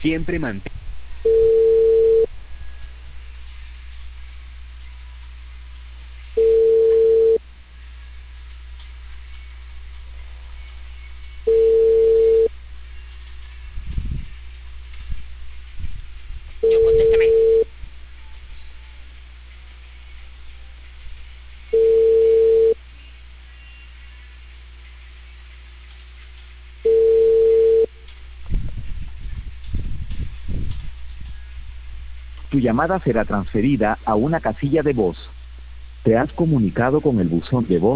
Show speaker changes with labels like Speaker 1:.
Speaker 1: Siempre mantén.
Speaker 2: Yo, contéstame.
Speaker 3: Tu llamada será transferida a una casilla de voz. Te has comunicado con el buzón de voz